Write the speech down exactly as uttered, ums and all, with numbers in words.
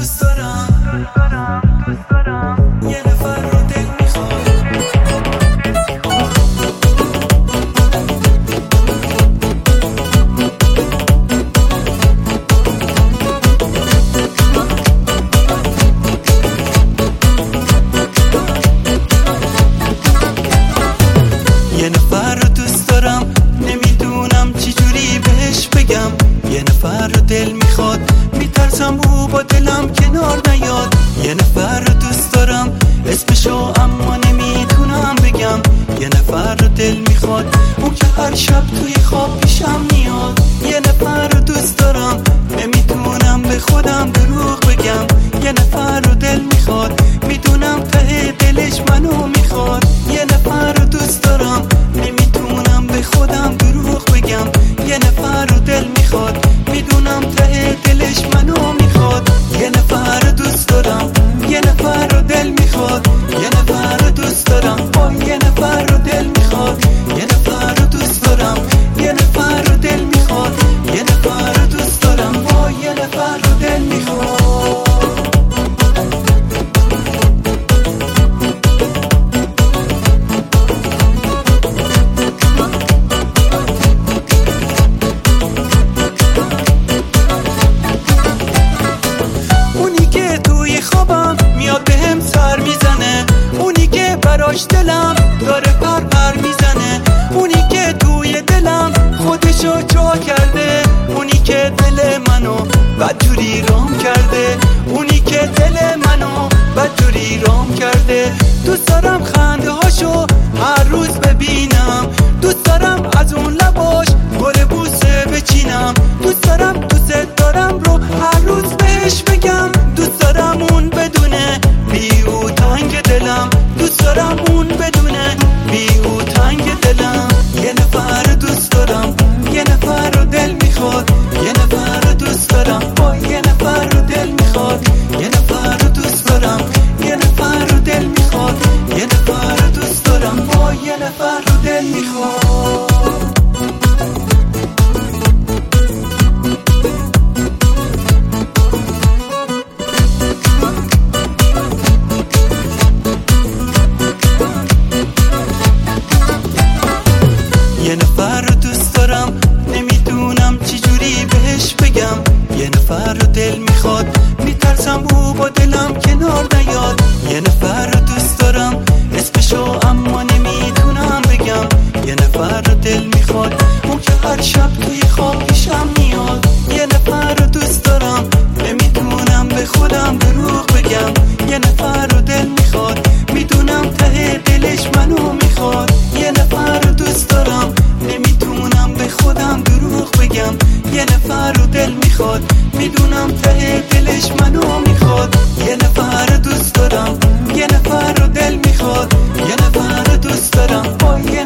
دوست دارم، دوست دارم یه نفر رو دل میخواد. یه نفر رو دوست دارم، نمیدونم چی جوری بهش بگم. یه نفر رو دل میخواد، میترسم او با دلم کنار نیاد. یه نفر رو دوست دارم، اسمشو اما نمیتونم بگم. یه نفر رو دل میخواد، اون که هر شب توی خواب پیشم میاد. یه نفر رو دوست دارم، نمیتونم به خودم دروغ بگم. یه نفر رو دل میخواد، میدونم ته دلش منو میخواد. یه نفر رو دوست دارم، نمیتونم به خودم دروغ بگم. یه نفر رو دل میخواد، میدونم ته دلش منو میخواد. یه نفر رو دوست دارم، یه نفر رو دل میخواد. یه نفر رو دوست دارم، با یه نفر رو دل میخواد. یه نفر رو دوست دارم، یه نفر رو دل میخواد. یه نفر رو دوست دارم، با یه نفر رو دل میخواد. خوابم میاد بهم سر میزنه، اونی که براش دلم داره پر پر میزنه. اونی که توی دلم خودشو جا کرده، اونی که دل منو بدجوری رام کرده. اونی که دل منو بدجوری رام کرده. دوست دارم خنده هاشو هر روز ببینم، دوست دارم از اون لباش گل بوسه بچینم. دوست دارم دوست دارم رو هر روز بهش بگم. دوست دارم اون بدونه بی او تنگ دلم. دوست دارم اون بدونه بی او تنگ دلم. یه نفر دوست دارم، یه نفر رو دل میخواد. یه نفر دوست دارم، با یه نفر رو دل میخواد. یه نفر رو دوست دارم، یه نفر رو دل میخواد. یه نفر دوست دارم، با یه نفر رو دل میخواد. یه نفر رو دوست دارم، نمیدونم چی جوری بهش بگم. یه نفر رو دل میخواد، میترسم او با دلم کنار نیاد. یه نفر رو دوست دارم، اسمشو اما نمیتونم بگم. یه نفر رو دل میخواد، اون که هر شب توی خواب پیشم میاد. یه نفر رو دوست دارم، نمیتونم به خودم دروغ بگم. یه نفر رو دل میخواد، میدونم ته دلش منو میخواد. یه نفر رو دوست دارم، نمیتونم به خودم دروغ بگم. یه نفر رو دل میخواد، میدونم ته دلش منو میخواد. یه نفر رو دوست دارم، یه نفر رو دل میخواد. یه نفر رو دوست دارم، با یه